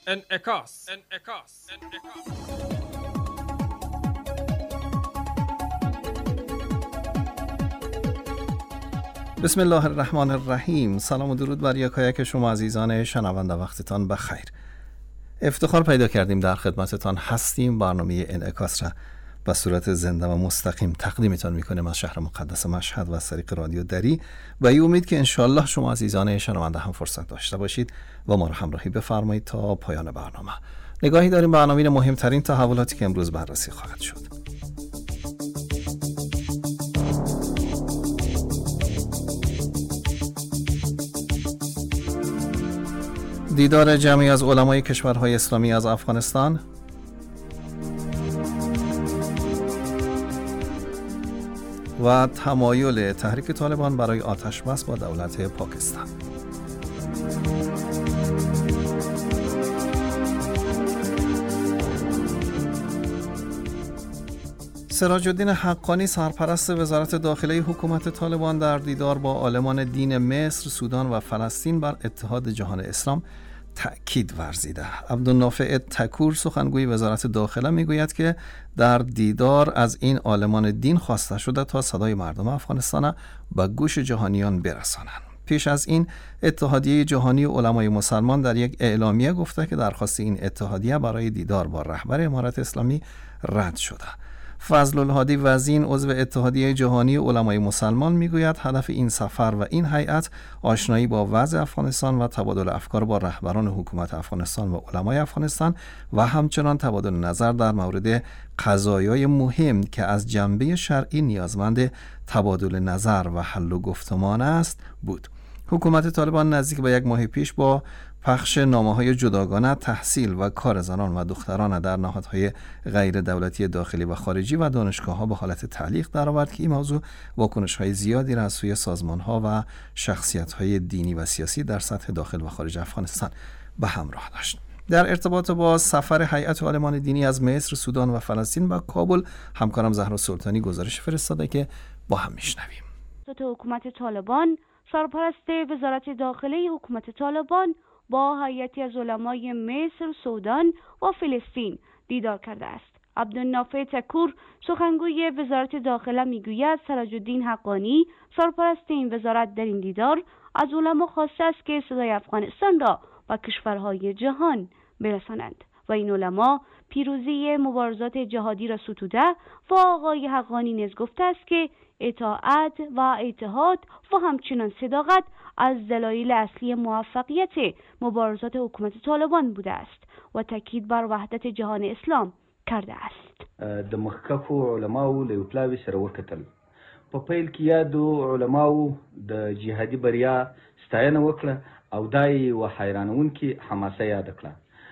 انعکاس. بسم الله الرحمن الرحیم. سلام و درود بر یکایک شما عزیزان شنونده، وقتتان بخیر. افتخار پیدا کردیم در خدمتتان هستیم. برنامه انعکاس را به صورت زنده و مستقیم تقدیمتان میکنیم از شهر مقدس مشهد و از طریق رادیو دری، و این امید که انشالله شما عزیزان شنونده هم فرصت داشته باشید و ما را همراهی بفرمایید تا پایان برنامه. نگاهی داریم به عناوین مهمترین تحولاتی که امروز بررسی خواهد شد. دیدار جمعی از علمای کشورهای اسلامی از افغانستان، و تمایل تحریک طالبان برای آتش بس با دولت پاکستان. سراج الدین حقانی سرپرست وزارت داخله حکومت طالبان در دیدار با عالمان دین مصر، سودان و فلسطین بر اتحاد جهان اسلام تأکید ورزیده. عبدالنافع تکور سخنگوی وزارت داخله میگوید که در دیدار از این عالمان دین خواسته شده تا صدای مردم افغانستان به گوش جهانیان برسانند. پیش از این اتحادیه جهانی علمای مسلمان در یک اعلامیه گفته که درخواست این اتحادیه برای دیدار با رهبر امارت اسلامی رد شده. فضل الهادی وزین عضو اتحادیه جهانی علمای مسلمان میگوید هدف این سفر و این هیئت آشنایی با وضع افغانستان و تبادل افکار با رهبران حکومت افغانستان و علمای افغانستان و همچنان تبادل نظر در مورد قضایای مهم که از جنبه شرعی نیازمند تبادل نظر و حل و گفتمان است بود. حکومت طالبان نزدیک به یک ماه پیش با پخش نامه‌های جداگانه تحصیل و کار زنان و دختران در نهادهای غیر دولتی داخلی و خارجی و دانشگاه‌ها به حالت تعلیق درآورد که این موضوع واکنش‌های زیادی را از سوی سازمان‌ها و شخصیت‌های دینی و سیاسی در سطح داخل و خارج افغانستان به همراه داشت. در ارتباط با سفر هیئت عالمان دینی از مصر، سودان و فلسطین به کابل، همکارم زهرا سلطانی گزارش فرستاده که با هم میشنویم. حکومت طالبان، سرپرست وزارت داخله حکومت طالبان با هیئتی از علمای مصر، سودان و فلسطین دیدار کرده است. عبدالنافع تکور سخنگوی وزارت داخله میگوید سراج الدین حقانی سرپرست این وزارت در این دیدار از علما خواسته است که صدای افغانستان را به کشورهای جهان برسانند و این علما پیروزی مبارزات جهادی را ستوده و آقای حقانی نیز گفته است که اطاعت و اتحاد و همچنان صداقت از دلایل اصلی موفقیت مبارزات حکومت طالبان بوده است و تاکید بر وحدت جهان اسلام کرده است. د مخکفو علماو له پلاوی سره وکتل په پیل کې یادو علماو د جهادي بریا ستاینه وکړه او دای و حیرانونکي حماسه یاد کړه.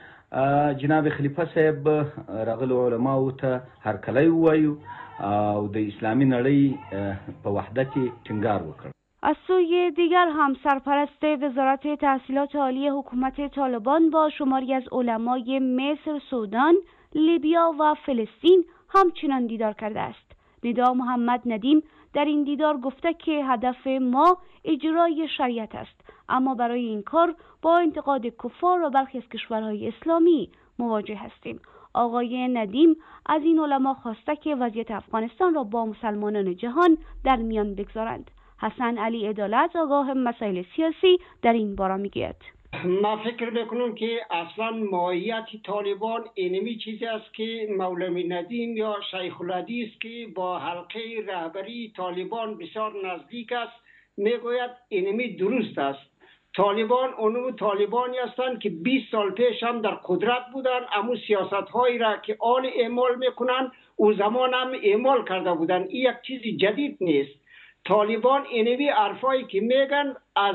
جناب خلیفه صاحب راغلو علماو ته هرکلی وایو او د اسلامی نړۍ په وحدت ټینګار وکړ. از سوی دیگر هم سرپرست وزارت تحصیلات عالی حکومت طالبان با شماری از علمای مصر، سودان، لیبیا و فلسطین همچنان دیدار کرده است. ندا محمد ندیم در این دیدار گفته که هدف ما اجرای شریعت است، اما برای این کار با انتقاد کفار و برخی از کشورهای اسلامی مواجه هستیم. آقای ندیم از این علما خواسته که وضعیت افغانستان را با مسلمانان جهان در میان بگذارند. حسن علی عدالت آگاه مسائل سیاسی در این باره میگوید ما فکر میکنم که اصلا ماهیت طالبان اینمی چیزی است که مولوی ندیم یا شیخ الحدیث که با حلقه رهبری طالبان بسیار نزدیک است میگوید اینمی درست است. طالبان اونو طالبانی هستند که 20 سال پیش هم در قدرت بودن، اما سیاست هایی را که آن اعمال میکنن او زمان هم اعمال کرده بودن. این یک چیزی جدید نیست. طالبان اینوی حرفایی که میگن از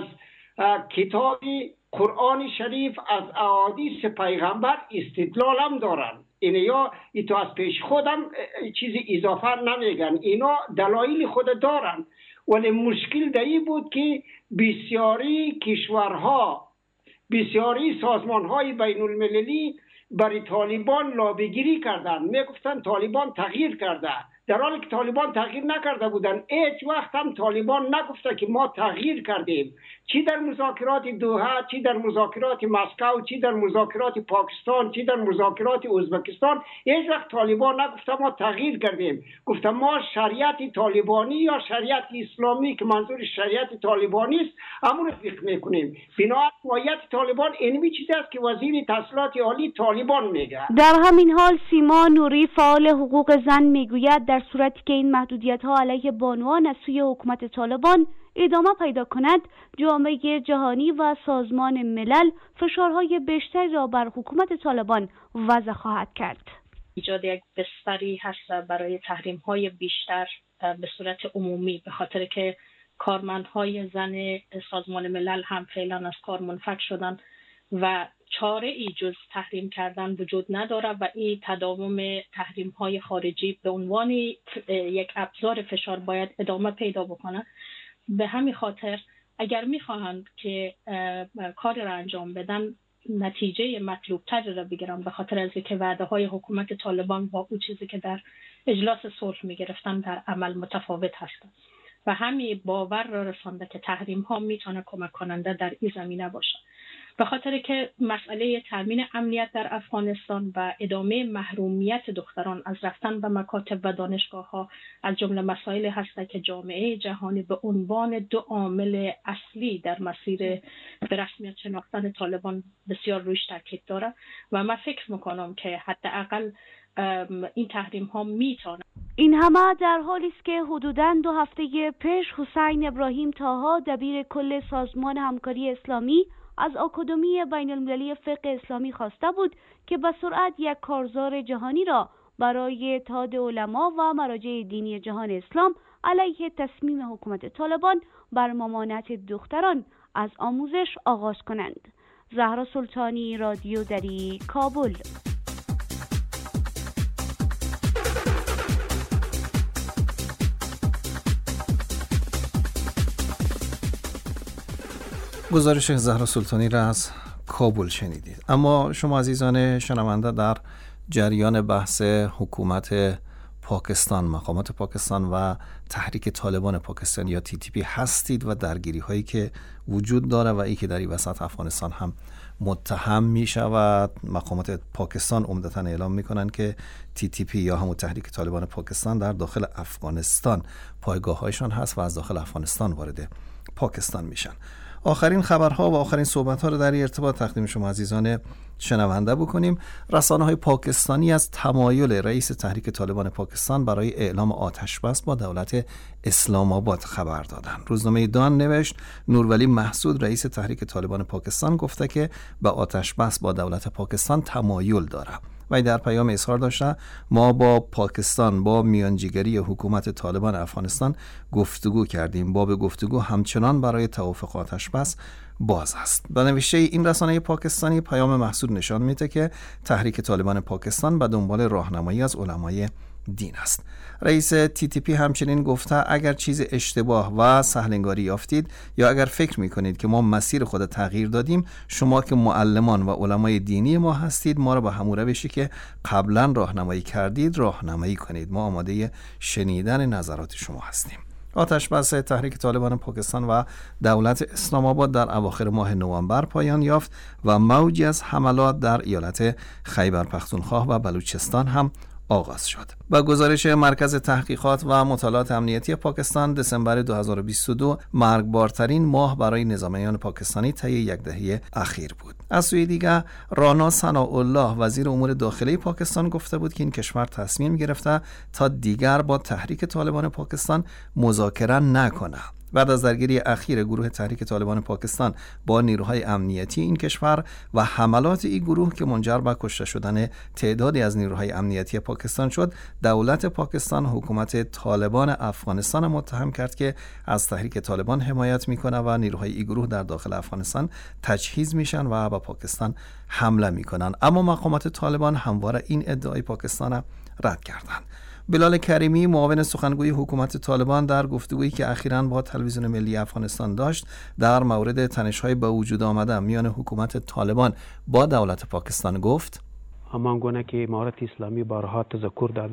کتاب قرآن شریف، از احادیث پیغمبر استدلال هم دارن. اینا تو از پیش خودم چیزی اضافه نمیگن، اینا دلایل خود دارن. ولی مشکل دایی بود که بسیاری کشورها، بسیاری سازمانهای بین المللی برای طالبان لابیگیری کردن. میگفتن طالبان تغییر کرده، در حالی که طالبان تغییر نکرده بودن. هیچ وقت هم طالبان نگفته که ما تغییر کردیم، چی در مذاکرات دوحه، چی در مذاکرات مسکو، چی در مذاکرات پاکستان، چی در مذاکرات ازبکستان. هیچ وقت طالبان نگفته ما تغییر کردیم. گفتم ما شریعت طالبانی یا شریعت اسلامی که منظور شریعت طالبانی است همون تطبیق میکنیم. بنابراین ماهیت طالبان اینمی چیزی است که وزیر تحصیلات عالی طالبان میگه. در همین حال سیما نوری فعال حقوق زن میگوید در صورتی که این محدودیت‌ها علیه بانوان از سوی حکومت طالبان ادامه پیدا کند، جامعه جهانی و سازمان ملل فشارهای بیشتری را بر حکومت طالبان وضع خواهد کرد. ایجاد یک بستری هست برای تحریم‌های بیشتر به صورت عمومی، به خاطر که کارمندهای زن سازمان ملل هم فعلا از کار منفک شدن و چاره ای جز تحریم کردن وجود نداره و این تداوم تحریم های خارجی به عنوان یک ابزار فشار باید ادامه پیدا بکنه. به همین خاطر اگر میخواهند که کار را انجام بدن، نتیجه مطلوب تر را بگیرن، به خاطر از اینکه وعده های حکومت طالبان با اون چیزی که در اجلاس صلح میگرفتن در عمل متفاوت هستند و همین باور را رسانده که تحریم ها میتونه کمک کننده در این زمینه باشه. به خاطر که مسئله تامین امنیت در افغانستان و ادامه محرومیت دختران از رفتن به مکاتب و دانشگاه ها از جمله مسائل هست که جامعه جهانی به عنوان دو عامل اصلی در مسیر به رسمیت شناختن طالبان بسیار روش تاکید داره و من فکر میکنم که حداقل این تحریم ها میتونه. این همه در حالی است که حدوداً 2 هفته پیش حسین ابراهیم طاها دبیر کل سازمان همکاری اسلامی از آکادمی بین المللی فقه اسلامی خواسته بود که به سرعت یک کارزار جهانی را برای اتحاد علما و مراجع دینی جهان اسلام علیه تصمیم حکومت طالبان بر ممانعت دختران از آموزش آغاز کنند. زهرا سلطانی، رادیو دری، کابل. گزارش زهرا سلطانی را از کابل شنیدید. اما شما عزیزان شنونده در جریان بحث حکومت پاکستان، مقامات پاکستان و تحریک طالبان پاکستان یا TTP هستید و درگیری هایی که وجود داره و ای که در این وسط افغانستان هم متهم می شود. مقامات پاکستان عمدتاً اعلام می کنند که TTP یا همون تحریک طالبان پاکستان در داخل افغانستان پایگاه هایشان هست و از داخل افغانستان وارد پاکستان میشن. آخرین خبرها و آخرین صحبت‌ها رو در این ارتباط تقدیم شما عزیزان شنونده بکنیم. رسانه‌های پاکستانی از تمایل رئیس تحریک طالبان پاکستان برای اعلام آتش‌بس با دولت اسلام آباد خبر دادند. روزنامه دان نوشت نورولی محسود رئیس تحریک طالبان پاکستان گفته که به آتش‌بس با دولت پاکستان تمایل داره و در پیام اظهار داشته ما با پاکستان با میانجیگری حکومت طالبان افغانستان گفتگو کردیم، باب گفتگو همچنان برای توافق آتش‌بس باز است. به نوشته این رسانه پاکستانی پیام محسود نشان میده که تحریک طالبان پاکستان به دنبال راهنمایی از علمای دین است. رئیس TTP همچنین گفته اگر چیز اشتباه و سهلنگاری یافتید یا اگر فکر میکنید که ما مسیر خود تغییر دادیم، شما که معلمان و علمای دینی ما هستید، ما را به همون روشی که قبلا راهنمایی کردید راهنمایی کنید. ما آماده شنیدن نظرات شما هستیم. آتش‌بس تحریک طالبان پاکستان و دولت اسلام آباد در اواخر ماه نوامبر پایان یافت و موجی از حملات در ایالت خیبر پختونخوا و بلوچستان هم آغاز شد. با گزارش مرکز تحقیقات و مطالعات امنیتی پاکستان، دسامبر 2022 مرگبارترین ماه برای نظامیان پاکستانی طی یک دهه اخیر بود. از سوی دیگر رانا ثناءالله وزیر امور داخلی پاکستان گفته بود که این کشور تصمیم گرفته تا دیگر با تحریک طالبان پاکستان مذاکره نکنه. بعد از درگیری اخیر گروه تحریک طالبان پاکستان با نیروهای امنیتی این کشور و حملات این گروه که منجر به کشته شدن تعدادی از نیروهای امنیتی پاکستان شد، دولت پاکستان حکومت طالبان افغانستان متهم کرد که از تحریک طالبان حمایت میکنه و نیروهای این گروه در داخل افغانستان تجهیز میشن و به پاکستان حمله میکنن. اما مقامات طالبان همواره این ادعای پاکستان را رد کردند. بلال کریمی معاون سخنگوی حکومت طالبان در گفتگویی که اخیراً با تلویزیون ملی افغانستان داشت در مورد تنش‌های به وجود آمده میان حکومت طالبان با دولت پاکستان گفت همان گونه که امارت اسلامی بارها تذکر داده و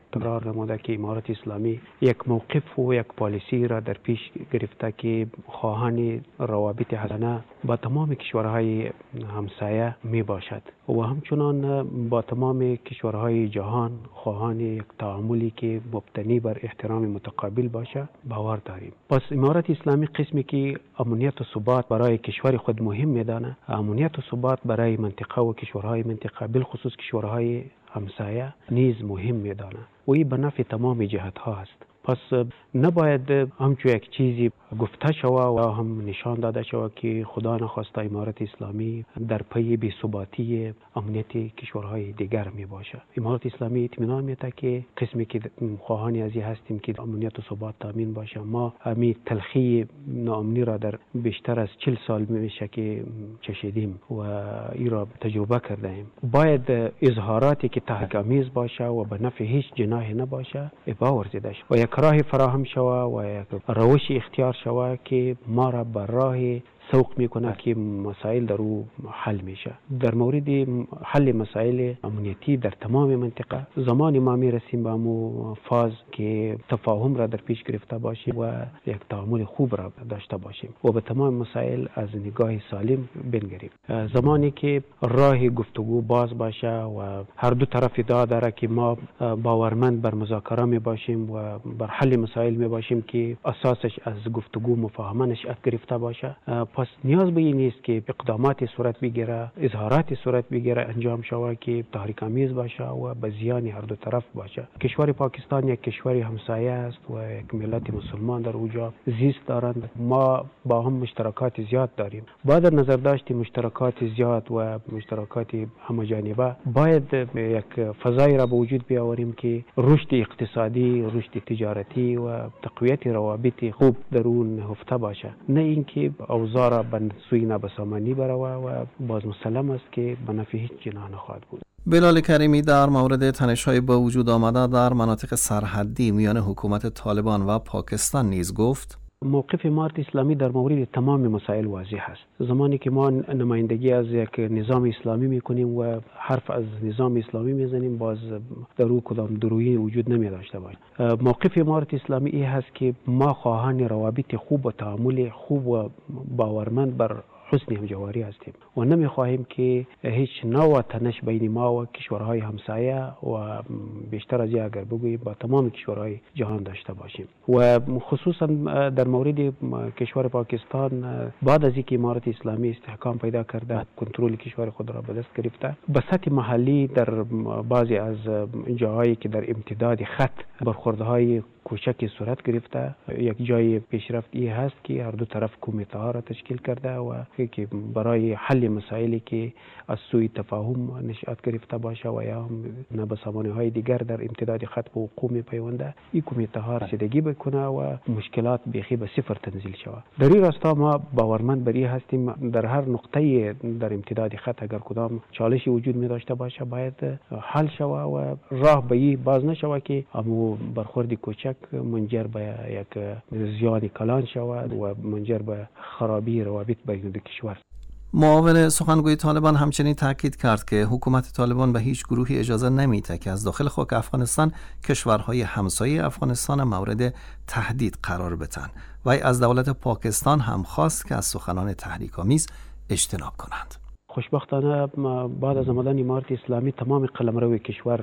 تکرار نموده که امارت اسلامی یک موقف و یک پالیسی را در پیش گرفته که خواهان روابط حسنه با تمام کشورهای همسایه می باشد و همچنان با تمام کشورهای جهان خواهان یک تعاملی که مبتنی بر احترام متقابل باشه باور داریم. پس امارت اسلامی قسمی که امنیت و ثبات برای کشور خود مهم میدانه، امنیت و ثبات برای منطقه و کشورهای منطقه بالخصوص کشورهای همسایه نیز مهم میدانه و این به نفع تمام جهت ها است. پس نباید همچون یک چیزی گفته شود و هم نشان داده شود که خدا نخواسته امارت اسلامی در پی بی‌ثباتی امنیت کشورهای دیگر می باشه. امارت اسلامی اطمینان میده که قسمی که خواهانی از این هستیم که امنیت و ثبات تامین باشه. ما همین تلخی ناامنی را در بیشتر از 40 سال میشه که چشیدیم و این را تجربه کرده ایم. باید اظهاراتی که تحقیرآمیز باشه و به نفع هیچ جناح نباشه ورزیده شود و یک راه فراهم شود و یک روش اختیار شود که ما را بر راه سوق میکنه که مسائل در او حل میشه. در مورد حل مسائل امنیتی در تمام منطقه زمانی ما میرسیم به امو فاز که تفاهم را در پیش گرفته باشیم و یک تعامل خوب را داشته باشیم و به تمام مسائل از نگاه سالم بنگریم. زمانی که راه گفتگو باز باشه و هر دو طرف ادعا داره که ما باورمند بر مذاکره می باشیم و بر حل مسائل می باشیم که اساسش از گفتگو مفاهمه نشأت گرفته باشه، پس نیاز به این نیست که اقدامات صورت بگیره، اظهارات صورت بگیره انجام شود که تحریک‌آمیز باشه و به زیان هر دو طرف باشه. کشور پاکستان یک کشور همسایه است و یک ملت مسلمان در اونجا زیست دارند. ما با هم مشترکات زیاد داریم. با در نظر داشت مشترکات زیاد و مشترکات همجانبه باید یک فضای را به وجود بیاوریم که رشد اقتصادی، رشد تجارتی و تقویت روابط خوب در اون نهفته باشه، نه اینکه اوضاع به سوی نابسامانی بروه و باز مسلم است که به نفع هیچ جناح نخواهد بود. بلال کریمی در مورد تنش‌های با وجود آمده در مناطق سرحدی میان حکومت طالبان و پاکستان نیز گفت موقف امارت اسلامی در مورد تمام مسائل واضح است. زمانی که ما نمایندگی از یک نظام اسلامی میکنیم و حرف از نظام اسلامی میزنیم باز در او کدام درویی وجود نمی داشته باشه. موقف امارت اسلامی این هست که ما خواهان روابط خوب و تعامل خوب و باورمند بر حسن همجواری هستیم و نمیخواهیم که هیچ نوع تنش بین ما و کشورهای همسایه و بیشتر از این اگر بگوییم با تمام کشورهای جهان داشته باشیم. و خصوصا در مورد کشور پاکستان بعد از اینکه امارت اسلامی استحکام پیدا کرده کنترل کشور خود را به دست گرفته، به سطح محلی در بعضی از جاهایی که در امتداد خط برخوردهای کوچکی صورت گرفته، یک جای پیشرفت این هست که هر دو طرف کمیته ها را تشکیل کرده و که برای حل مسائلی که از سوی تفاهم نشأت گرفته باشه و یا نابسامانی های دیگر در امتداد خط به وقوع میپیونده، این کمیته ها رسیدگی بکنه و مشکلات بیخی به صفر تنزیل شود. در این راستا ما باورمند بر این هستیم در هر نقطه در امتداد خط اگر کدام چالشی وجود می داشته باشه باید حل شود و راه به این باز نشود که امو برخورد کوچک منجر به یک زیان کلان شود و منجر به خرابی روابط بین دو کشور. معاون سخنگوی طالبان همچنین تاکید کرد که حکومت طالبان به هیچ گروهی اجازه نمیده که از داخل خاک افغانستان کشورهای همسایه افغانستان مورد تهدید قرار بدن و از دولت پاکستان هم خواست که از سخنان تحریک‌آمیز اجتناب کنند. خوشبختانه بعد از آمدن امارت اسلامی تمام قلمرو کشور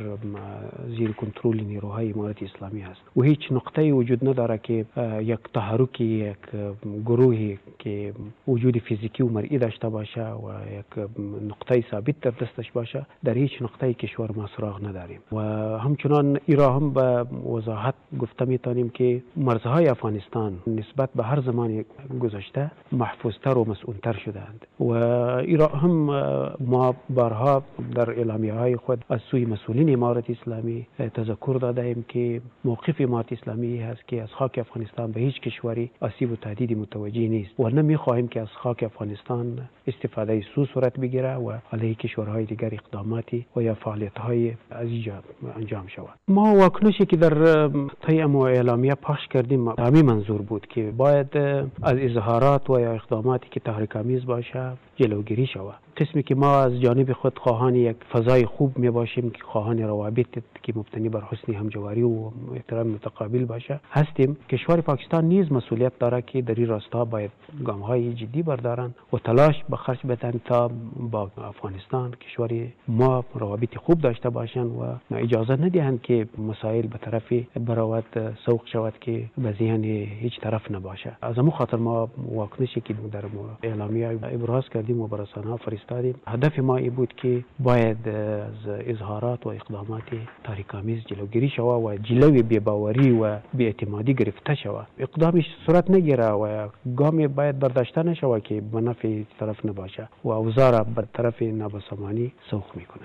زیر کنترل نیروهای امارت اسلامی است و هیچ نقطه‌ای وجود نداره که یک تحرکی، یک گروهی که وجود فیزیکی و مرئی داشته باشه و یک نقطه ثابت در دستش باشه در هیچ نقطه کشور ما سراغ نداریم. و همچنان ایرا هم به وضاحت گفته میتونیم که مرزهای افغانستان نسبت به هر زمان گذشته محفوظتر و مسئولتر شدند و ایرا هم ما بارها در اعلامیه‌های خود از سوی مسئولین امارت اسلامی تذکر داده ایم که موقف امارت اسلامی هست که از خاک افغانستان به هیچ کشوری آسیب و تهدید متوجه نیست و نمی‌خواهیم که از خاک افغانستان استفاده سو صورت بگیره و علیه کشورهای دیگر اقداماتی و یا فعالیت‌های از اینجا انجام شود. ما واکنشی که در طی اعلامیه پخش کردیم همین منظور بود که باید از اظهارات و یا اقداماتی که تحریک‌آمیز باشه جلوگیری شود. قسمی که ما از جانب خود خواهان یک فضای خوب می باشیم که خواهان روابط که مبتنی بر حسن همجواری و احترام متقابل باشه هستیم. کشور پاکستان نیز مسئولیت داره که در این راستا باید گام‌های جدی بردارن و تلاش به خرج بدن تا با افغانستان کشور ما روابط خوب داشته باشن و اجازه ندهند که مسائل به طرف براوت سوق شود که به ذهن هیچ طرف نباشه. از همون خاطر ما واکنشی که در اعلامیه ابراز کردیم و بر رسانه‌ها فرستادیم. هدف ما این بود که باید از اظهارات و اقدامات تاریک‌آمیز جلوگیری شود و جلوی بی‌باوری و بی‌اعتمادی گرفته شود. اقدامش صورت نگیره و گامی باید برداشته نشود که به نفع طرف نباشه و اوضاع را به طرف نابسامانی سوق میکنه.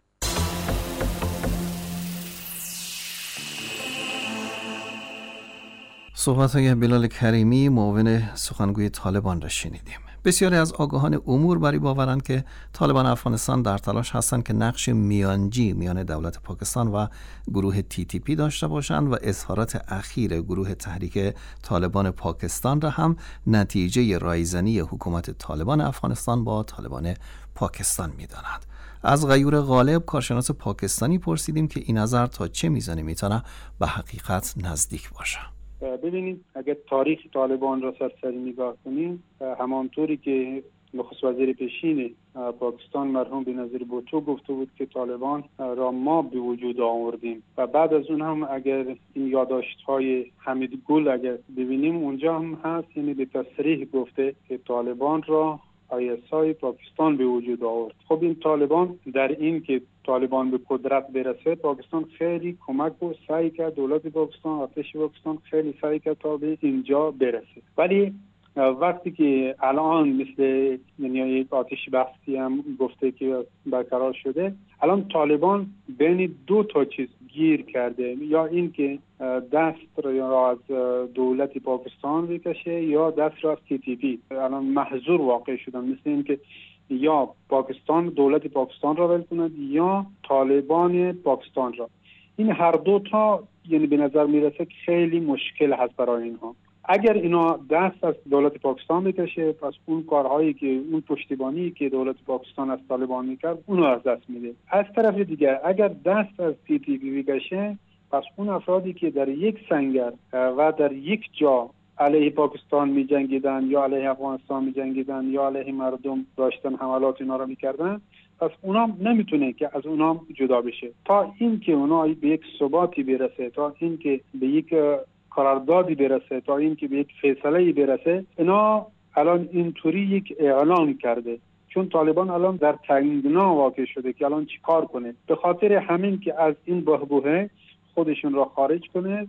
صحبت‌های بلال کریمی معاون سخنگوی طالبان را شنیدیم. بسیاری از آگاهان امور بر این باورند که طالبان افغانستان در تلاش هستند که نقش میانجی میان دولت پاکستان و گروه TTP داشته باشند و اظهارات اخیر گروه تحریک طالبان پاکستان را هم نتیجه رایزنی حکومت طالبان افغانستان با طالبان پاکستان می‌دانند. از غیور غالب کارشناس پاکستانی پرسیدیم که این نظر تا چه میزانی میتونه به حقیقت نزدیک باشه. ببینید اگر تاریخ طالبان را سرسری نگاه کنیم، همانطوری که نخست وزیر پیشین پاکستان مرحوم بنظیر بوتو گفته بود که طالبان را ما به وجود آوردیم و بعد از اون هم اگر این یادداشت‌های حمید گل اگر ببینیم اونجا هم هست، یعنی به تصریح گفته که طالبان را ISI پاکستان به وجود آورد. خب این طالبان در این که طالبان به قدرت برسه پاکستان خیلی کمک و سعی کرد، دولت پاکستان، ارتش پاکستان خیلی سعی کرد تا به اینجا برسه. ولی وقتی که الان مثل یعنی یک آتش بحثی هم گفته که برقرار شده، الان طالبان بین دو تا چیز گیر کرده، یا این که دست را از دولت پاکستان بکشه یا دست را از TTP. الان محظور واقع شدن، مثل این که یا پاکستان دولت پاکستان را ول کند یا طالبان پاکستان را. این هر دو تا یعنی به نظر میرسه که خیلی مشکل هست برای اینها. اگر اینا دست از دولت پاکستان بکشه، پس اون کارهایی که اون پشتیبانی که دولت پاکستان از طالبان میکرد اونو از دست میده. از طرف دیگر اگر دست از TTP بکشه، پس اون افرادی که در یک سنگر و در یک جا علیه پاکستان می جنگیدن یا علیه افغانستان می جنگیدن یا علیه مردم داشتن حملات اینا را میکردن، پس اونا نمیتونه که از اونا جدا بشه تا این که اونا به یک ثباتی برسه، تا این که به یک قراردادی برسه، تا این که به یک فیصله‌ای برسه. اینا الان اینطوری یک اعلان کرده، چون طالبان الان در تنگنا واقع شده که الان چی کار کنه. به خاطر همین که از این بحبوحه خودشون را خارج کنه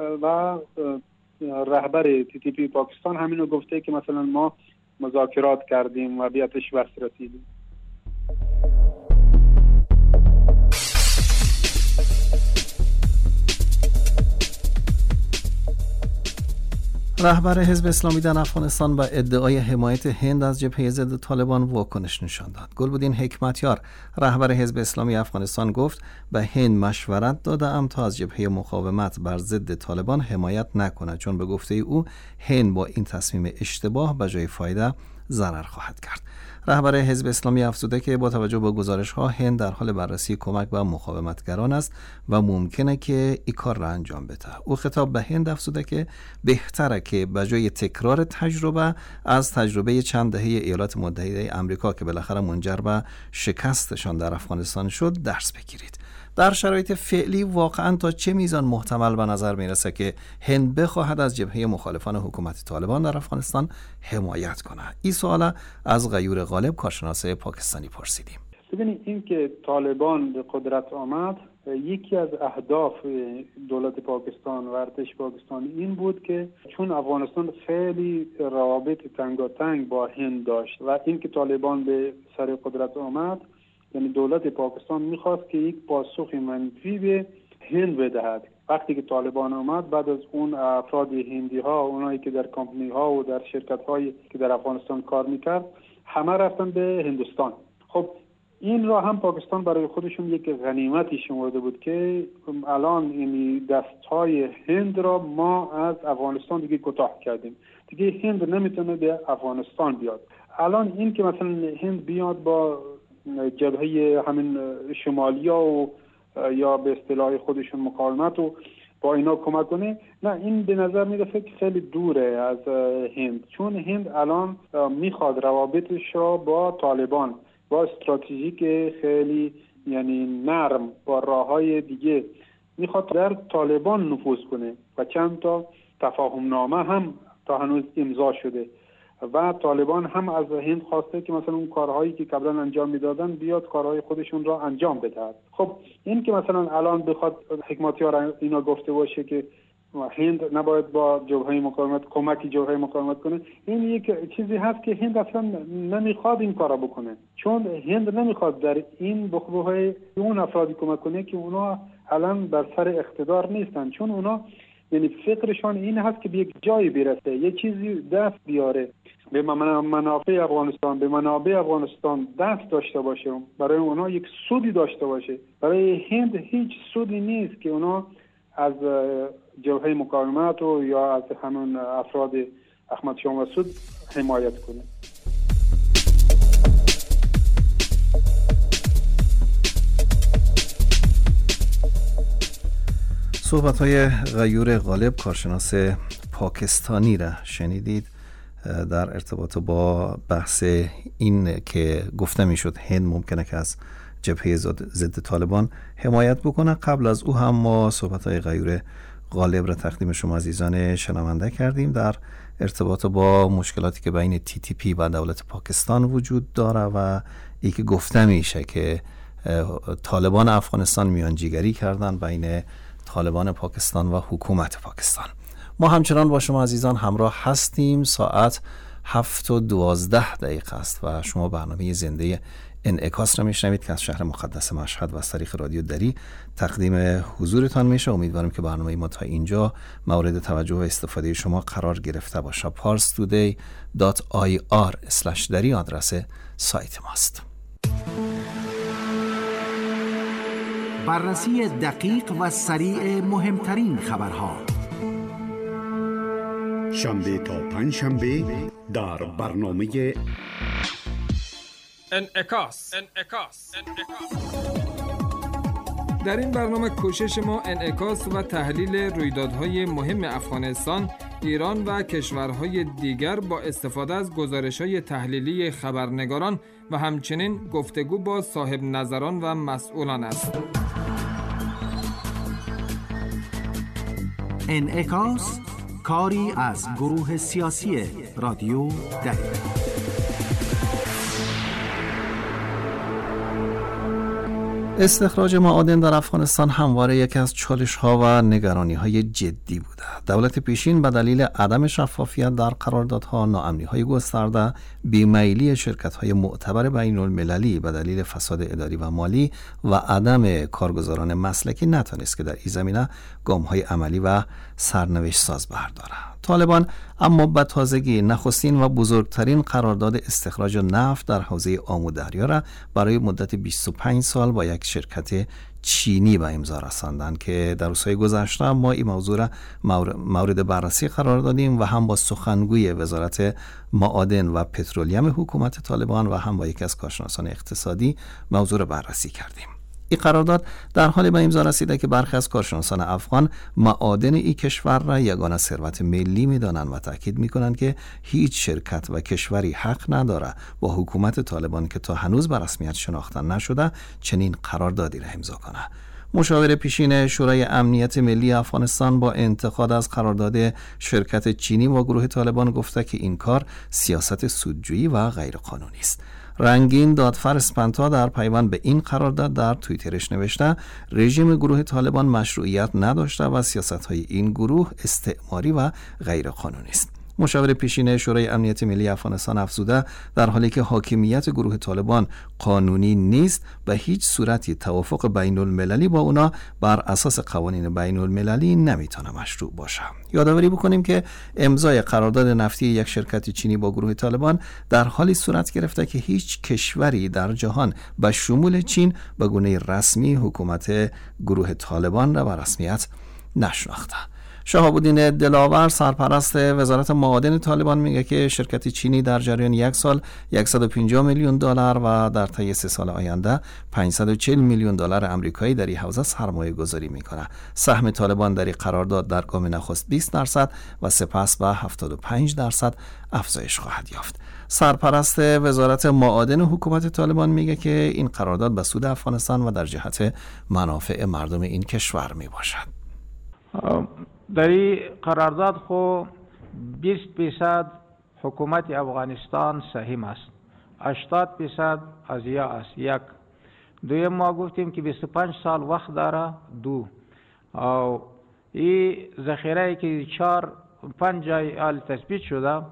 و رهبر TTP پاکستان همینو گفته که مثلا ما مذاکرات کردیم و به آتش بس رسیدیم. رهبر حزب اسلامی در افغانستان با ادعای حمایت هند از جبهه ضد طالبان واکنش نشان داد. گلبدین حکمتیار رهبر حزب اسلامی افغانستان گفت به هند مشورت داده‌ام تا از جبهه مقاومت بر ضد طالبان حمایت نکند، چون به گفته او هند با این تصمیم اشتباه به جای فایده ضرر خواهد کرد. رهبر حزب اسلامی افزوده که با توجه به گزارش‌ها هند در حال بررسی کمک به مقاومتگران است و ممکنه که این کار را انجام بده. او خطاب به هند افزوده که بهتره که به جای تکرار تجربه از تجربه چند دهه ایالات متحده آمریکا که بالاخره منجر به شکستشان در افغانستان شد درس بگیرید. در شرایط فعلی واقعا تا چه میزان محتمل به نظر میرسه که هند بخواهد از جبهه مخالفان حکومت طالبان در افغانستان حمایت کنه؟ این سوال از غیور غالب کارشناس پاکستانی پرسیدیم. ببینید این که طالبان به قدرت آمد، یکی از اهداف دولت پاکستان و ارتش پاکستان این بود که چون افغانستان خیلی روابط تنگاتنگ با هند داشت و این که طالبان به سر قدرت آمد، یعنی دولت پاکستان میخواست که یک پاسخ منفی به هند بدهد. وقتی که طالبان آمد، بعد از اون افراد هندی ها، اونایی که در کمپنی ها و در شرکت هایی که در افغانستان کار میکرد، همه رفتن به هندوستان. خب این را هم پاکستان برای خودشون یک غنیمتی شمرده بود که الان این دستهای هند را ما از افغانستان دیگه کوتاه کردیم، دیگه هند نمیتونه به افغانستان بیاد. الان این که مثلا هند بیاد با جبهه همین شمالیا و یا به اصطلاح خودشون مقاومت و با اینا کمک کنه، نه این به نظر میرسه که خیلی دوره از هند، چون هند الان میخواد روابطش را با طالبان با استراتژیک خیلی یعنی نرم با راههای دیگه میخواد در طالبان نفوذ کنه و چند تا تفاهم نامه هم تا هنوز امضا شده و طالبان هم از هند خواسته که مثلا اون کارهایی که قبلا انجام میدادن بیاد کارهای خودشون را انجام بده. خب این که مثلا الان بخواد حکمتیار اینا گفته باشه که هند نباید با جبهه مقاومت کمکی جبهه مقاومت کنه، این یک چیزی هست که هند اصلا نمیخواد این کارا بکنه، چون هند نمیخواد در این بخبوهای اون افرادی کمک کنه که اونا الان بر سر اقتدار نیستن، چون اونا یعنی فکرشان این هست که به یک جایی برسه، یه چیزی دست بیاره به منافع افغانستان، به منابع افغانستان دست داشته باشه، برای اونا یک سودی داشته باشه. برای هند هیچ سودی نیست که اونا از جبهه مقاومت و یا از همون افراد احمد شاه مسعود حمایت کنه. صحبت‌های غیور غالب کارشناس پاکستانی را شنیدید در ارتباط با بحث این که گفته میشد هند ممکنه که از جبهه ضد طالبان حمایت بکنه. قبل از او هم ما صحبت‌های غیور غالب را تقدیم شما عزیزان شنونده کردیم در ارتباط با مشکلاتی که بین TTP و دولت پاکستان وجود داره و ای که گفته میشه که طالبان افغانستان میانجیگری کردن بین طالبان پاکستان و حکومت پاکستان. ما همچنان با شما عزیزان همراه هستیم. ساعت 7:12 است و شما برنامه زنده انعکاس را میشنوید که از شهر مقدس مشهد و از طریق رادیو دری تقدیم حضورتان میشه. امیدوارم که برنامه ما تا اینجا مورد توجه و استفاده شما قرار گرفته باشه. parstoday.ir/dari آدرس سایت ماست. بررسی دقیق و سریع مهمترین خبرها شنبه تا پنجشنبه در برنامه انعکاس. در این برنامه کوشش ما انعکاس و تحلیل رویدادهای مهم افغانستان، ایران و کشورهای دیگر با استفاده از گزارش‌های تحلیلی خبرنگاران و همچنین گفتگو با صاحب نظران و مسئولان است. انعکاس کاری از گروه سیاسی رادیو دری. استخراج معادن در افغانستان همواره یکی از چالش‌ها و نگرانی‌های جدی بوده. دولت پیشین به دلیل عدم شفافیت در قراردادها، ناامنی‌های گسترده، بیمیلی شرکت‌های معتبر بین‌المللی به دلیل فساد اداری و مالی و عدم کارگزاران مسلکی نتونست که در این زمینه گام‌های عملی و سرنوشت ساز برداره. طالبان اما به تازگی نخستین و بزرگترین قرارداد استخراج نفت در حوزه آمو دریا را برای مدت 25 سال با یک شرکت چینی به امضا رساندند که در روزهای گذشته ما این موضوع را مورد بررسی قرار دادیم و هم با سخنگوی وزارت معادن و پترولیم حکومت طالبان و هم با یکی از کارشناسان اقتصادی موضوع را بررسی کردیم. این قرارداد در حال به امضا رسیده که برخی از کارشناسان افغان معادن این کشور را یگانه ثروت ملی می‌دانند و تاکید می‌کنند که هیچ شرکت و کشوری حق نداره با حکومت طالبان که تا هنوز به رسمیت شناخته نشده چنین قراردادی را امضا کنه. مشاور پیشین شورای امنیت ملی افغانستان با انتقاد از قرارداد شرکت چینی با گروه طالبان گفته که این کار سیاست سودجویی و غیرقانونی است. رنگین دادفر اسپنتا در پیوند به این قرارداد در توییترش نوشته رژیم گروه طالبان مشروعیت نداشته و سیاست‌های این گروه استعماری و غیرقانونی است. مشاور پیشین شورای امنیت ملی افغانستان افزوده در حالی که حاکمیت گروه طالبان قانونی نیست به هیچ صورتی توافق بین المللی با اونا بر اساس قوانین بین المللی نمیتونه مشروع باشه. یادآوری بکنیم که امضای قرارداد نفتی یک شرکت چینی با گروه طالبان در حالی صورت گرفته که هیچ کشوری در جهان به شمول چین به گونه رسمی حکومت گروه طالبان را به رسمیت نشناخته. شهاب الدین دلاور سرپرست وزارت معادن طالبان میگه که شرکت چینی در جریان یک سال 150 میلیون دلار و در طی 3 سال آینده 540 میلیون دلار آمریکایی در این حوزه سرمایه گذاری میکنه. سهم طالبان در این قرارداد در گام نخست 20% و سپس به 75% افزایش خواهد یافت. سرپرست وزارت معادن حکومت طالبان میگه که این قرارداد به سود افغانستان و در جهت منافع مردم این کشور میباشد. در این قرارداد خو 20% حکومت افغانستان سهم است، 80% از یا است. یک دویم ما گفتیم که 25 سال وقت داره. دو او این ذخیره که 4-5 جای آل تثبیت شده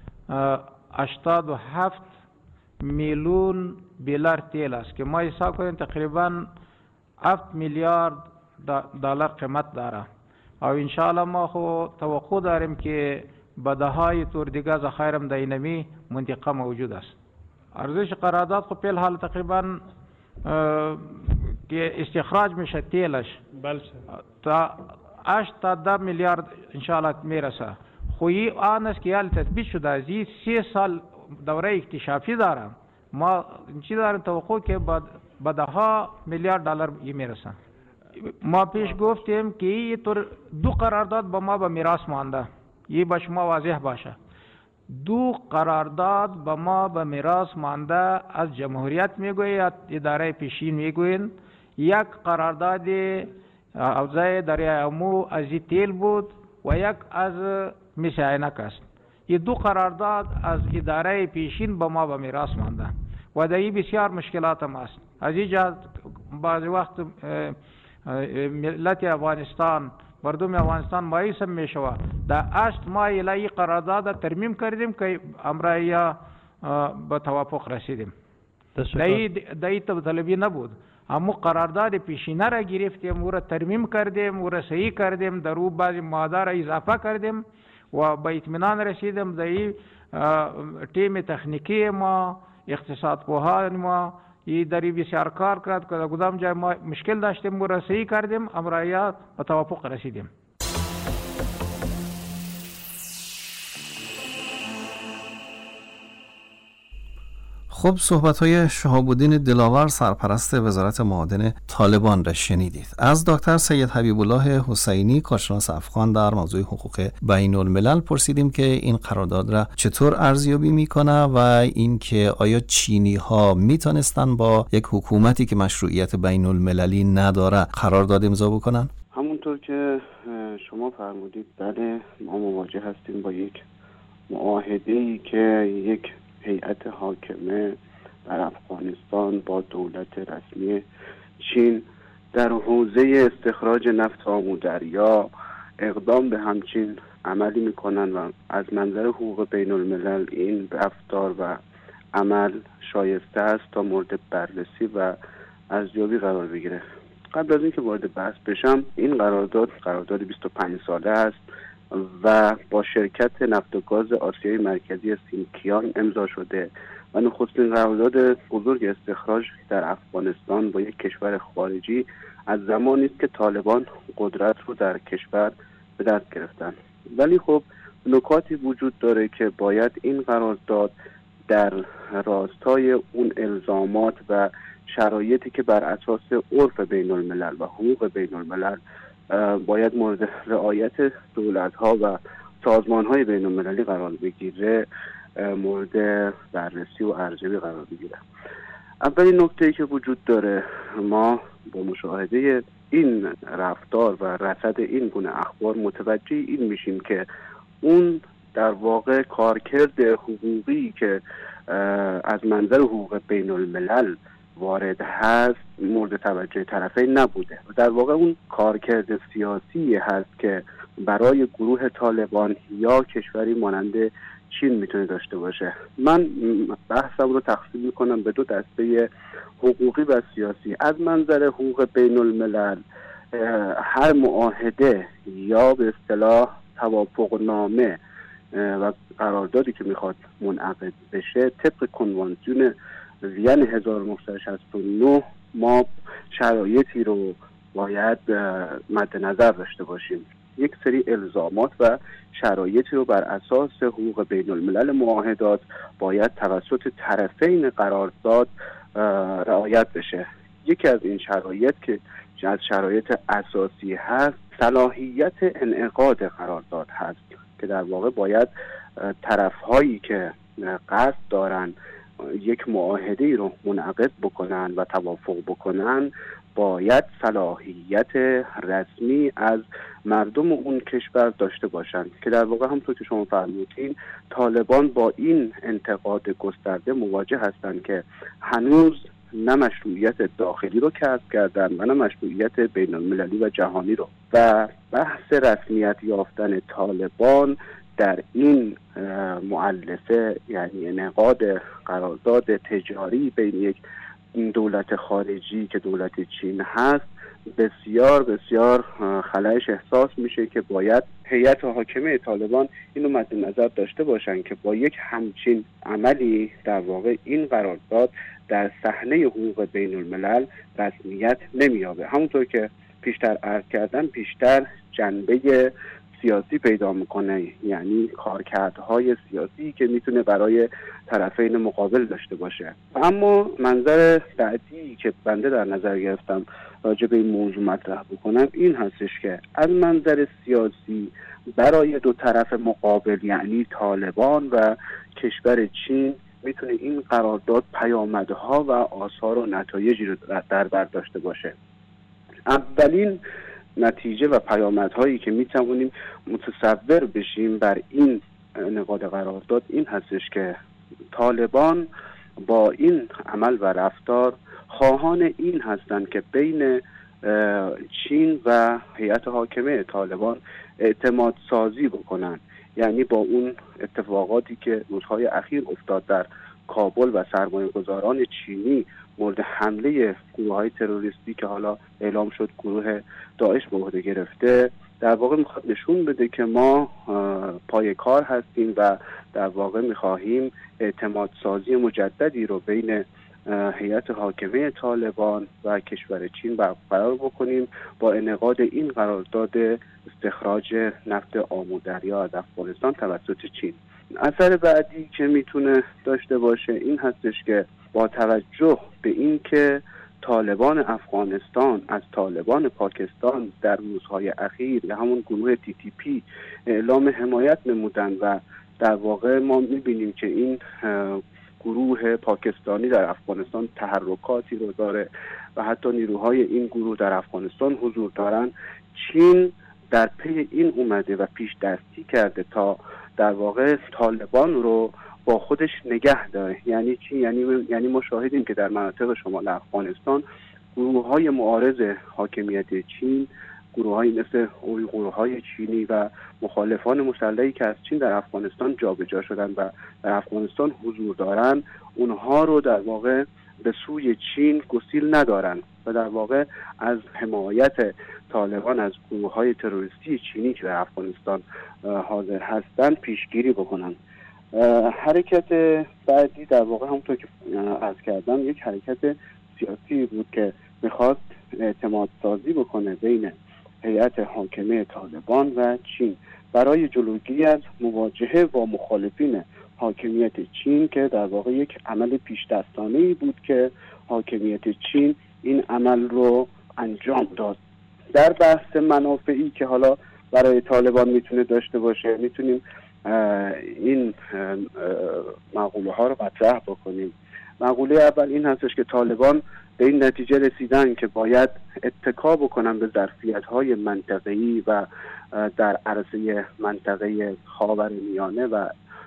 87 میلیون بیلر تیل است که ما حساب کنیم تقریبا 7 میلیارد دلار قیمت داره او انشاءالله ما خو توقع داریم که بدههای تور دیگه ذخایر در اینمی منطقه موجود است. ارزش قرارداد خو پیل حال تقریبا که استخراج میشه تیلش تا 8 تا 10 میلیارد انشاءالله میرسه. خویی آن است که حال تثبیت شده از 3 سال دوره اکتشافی داره. ما چی داریم توقع که بدها میلیارد دلار میرسه. ما پیش گفتیم که این طور 2 قرارداد با ما به میراث مانده. این به شما واضح باشه. 2 قرارداد با ما به میراث مانده از جمهوریت میگوید، اداره پیشین میگوین. یک قرارداد حوزه دریای امو از تیل بود و یک از مس عینک است. این 2 قرارداد از اداره پیشین با ما به میراث مانده و در این بسیار مشکلات هم است. از این جهت بعضی وقت ملت افغانستان، مردم افغانستان مایوس می شود. در 8 ماه این قرارداد ترمیم کردیم که امرای به توافق رسیدیم. در این طلبی نبود. همو قرارداد پیشینه را گرفتیم، او را ترمیم کردیم، او را صحیح کردیم، در او بعضی ماده را اضافه کردیم و به اطمینان رسیدیم. در این تیم تکنیکی ما، اقتصاد پوهان ما این در این بسیار کار کرد که در کدام جای ما مشکل داشتیم او را صحیح کردیم، امرایات به توافق رسیدیم. خب صحبت‌های شهاب الدین دلاور سرپرست وزارت معادن طالبان را شنیدید. از دکتر سید حبیب الله حسینی کارشناس افغان در موضوع حقوق بین الملل پرسیدیم که این قرارداد را چطور ارزیابی میکنه و اینکه آیا چینی ها میتونستن با یک حکومتی که مشروعیت بین المللی نداره قرارداد امضا بکنن؟ همونطور که شما فرمودید بله، ما مواجه هستیم با یک معاهده‌ای که یک هیئت حاکمه در افغانستان با دولت رسمی چین در حوزه استخراج نفت آمودریا اقدام به همچین عملی میکنن و از منظر حقوق بین الملل این رفتار و عمل شایسته است تا مورد بررسی و ارزیابی قرار بگیره. قبل از اینکه وارد بحث بشم، این قرارداد 25 ساله است و با شرکت نفت و گاز آسیای مرکزی سینکیان امضا شده و نخستین قرارداد بزرگ استخراج در افغانستان با یک کشور خارجی از زمانی است که طالبان قدرت رو در کشور به دست گرفتن. ولی خب نکاتی وجود داره که باید این قرارداد در راستای اون الزامات و شرایطی که بر اساس عرف بین الملل و حقوق بین الملل باید مورد رعایت دولت‌ها و سازمان‌های بین‌المللی قرار بگیره مورد بررسی و ارزیابی قرار بگیره. اولین نکته‌ای که وجود داره، ما با مشاهده این رفتار و رصد این گونه اخبار متوجه این میشیم که اون در واقع کارکرد حقوقی که از منظر حقوق بین‌الملل وارد هست مورد توجه طرفین نبوده و در واقع اون کارکرد سیاسی هست که برای گروه طالبان یا کشوری مانند چین میتونه داشته باشه. من بحثم رو تقسیم میکنم به 2 دسته، حقوقی و سیاسی. از منظر حقوق بین الملل هر معاهده یا به اصطلاح توافقنامه و قراردادی که میخواد منعقد بشه طبق کنوانسیون وین 1969 ما شرایطی رو باید مد نظر داشته باشیم. یک سری الزامات و شرایطی رو بر اساس حقوق بین الملل معاهدات باید توسط طرفین قرارداد رعایت بشه. یکی از این شرایط که از شرایط اساسی هست صلاحیت انعقاد قرارداد هست که در واقع باید طرف‌هایی که قصد دارن یک معاهده‌ای رو منعقد بکنن و توافق بکنن باید صلاحیت رسمی از مردم اون کشور داشته باشند که در واقع همونطور که شما فرمودین طالبان با این انتقاد گسترده مواجه هستند که هنوز نه مشروعیت داخلی رو کسب کردن و نه مشروعیت بین المللی و جهانی رو و بحث رسمیت یافتن طالبان در این مؤلفه یعنی انعقاد قرارداد تجاری بین یک دولت خارجی که دولت چین هست بسیار بسیار خلأش احساس میشه که باید هیئت حاکمه طالبان اینو مد نظر داشته باشن که با یک همچین عملی در واقع این قرارداد در صحنه حقوق بین الملل رسمیت نمییابه. همونطور که پیشتر عرض کردم بیشتر جنبه سیاسی پیدا میکنه، یعنی کارکردهای سیاسی که میتونه برای طرفین مقابل داشته باشه. اما منظر بعدی که بنده در نظر گرفتم راجع به این موضوع مطرح بکنم این هستش که از منظر سیاسی برای دو طرف مقابل یعنی طالبان و کشور چین میتونه این قرارداد پیامدها و آثار و نتایجی رو در بر داشته باشه. اولین نتیجه و پیامدهایی که میتوانیم متصور بشیم بر این انعقاد قرارداد این هستش که طالبان با این عمل و رفتار خواهان این هستند که بین چین و هیئت حاکمه طالبان اعتماد سازی بکنن، یعنی با اون اتفاقاتی که روزهای اخیر افتاد در کابل و سرمایه‌گذاران چینی مورد حمله گروه‌های تروریستی که حالا اعلام شد گروه داعش به عهده گرفته، در واقع میخواد نشون بده که ما پای کار هستیم و در واقع میخواهیم اعتماد سازی مجددی رو بین هیئت حاکمه طالبان و کشور چین برقرار بکنیم با انعقاد این قرارداد استخراج نفت آمودریا از افغانستان توسط چین. اثر بعدی که میتونه داشته باشه این هستش که با توجه به این که طالبان افغانستان از طالبان پاکستان در روزهای اخیر یا همون گروه TTP اعلام حمایت نمودن و در واقع ما میبینیم که این گروه پاکستانی در افغانستان تحرکاتی رو داره و حتی نیروهای این گروه در افغانستان حضور دارن، چین در پی این اومده و پیش دستی کرده تا در واقع طالبان رو با خودش نگه داره. یعنی چی؟ یعنی ما شاهدیم که در مناطق شمال افغانستان گروه‌های معارض حاکمیت چین، گروه‌های مثل گروه‌های چینی و مخالفان مسلحی که از چین در افغانستان جابجا شدن و در افغانستان حضور دارن، اونها رو در واقع به سوی چین گسیل ندارن و در واقع از حمایت طالبان از گروه‌های تروریستی چینی که در افغانستان حاضر هستند پیشگیری بکنن. حرکت بعدی در واقع همونطور که عرض کردم یک حرکت سیاسی بود که میخواست اعتماد سازی بکنه بین هیئت حاکمه طالبان و چین برای جلوگیری از مواجهه با مخالفین حاکمیت چین که در واقع یک عمل پیش دستانه‌ای بود که حاکمیت چین این عمل رو انجام داد. در بحث منافعی که حالا برای طالبان میتونه داشته باشه میتونیم این مقوله ها رو مطرح بکنیم. مقوله اول این هستش که طالبان به این نتیجه رسیدن که باید اتکا بکنن به ظرفیت‌های منطقه‌ای و در عرصه منطقه خاورمیانه و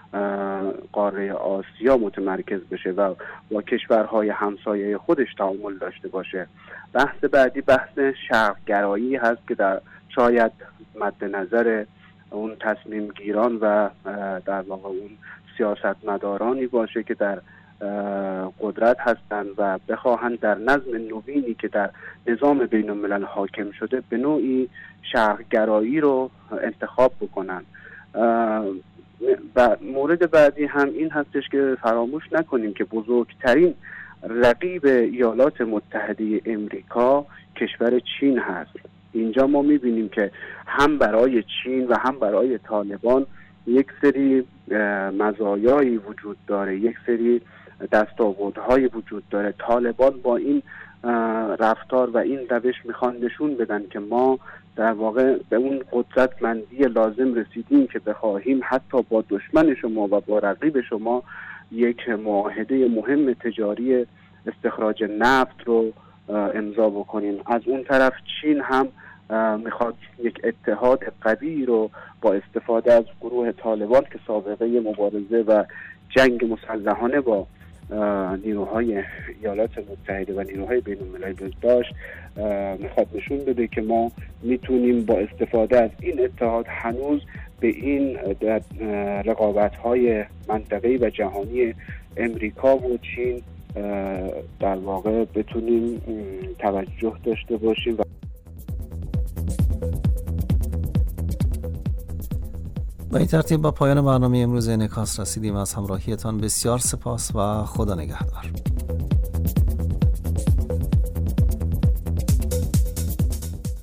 قاره آسیا متمرکز بشه و با کشورهای همسایه خودش تعامل داشته باشه. بحث بعدی بحث شرق‌گرایی هست که در شاید مد نظر اون تصمیم گیران و در واقع اون سیاستمدارانی باشه که در قدرت هستند و بخواهند در نظم نوینی که در نظام بین الملل حاکم شده به نوعی شرق‌گرایی رو انتخاب بکنن. و مورد بعدی هم این هستش که فراموش نکنیم که بزرگترین رقیب ایالات متحده امریکا کشور چین هست. اینجا ما میبینیم که هم برای چین و هم برای طالبان یک سری مزایایی وجود داره، یک سری دستاوردهای وجود داره. طالبان با این رفتار و این روش میخوان نشون بدن که ما در واقع به اون قدرتمندی لازم رسیدیم که بخواهیم حتی با دشمن شما و با رقیب شما یک معاهده مهم تجاری استخراج نفت رو امضا بکنیم. از اون طرف چین هم میخواد یک اتحاد قوی رو با استفاده از گروه طالبان که سابقه مبارزه و جنگ مسلحانه با نیروهای ایالات متحده و نیروهای بین المللی داشت، میخواد نشون بده که ما میتونیم با استفاده از این اتحاد هنوز به این رقابت‌های منطقه‌ای و جهانی امریکا و چین در واقع بتونیم توجه داشته باشیم. با این ترتیب با پایان برنامه امروز انعکاس رسیدیم. از همراهیتان بسیار سپاس و خدا نگهدار.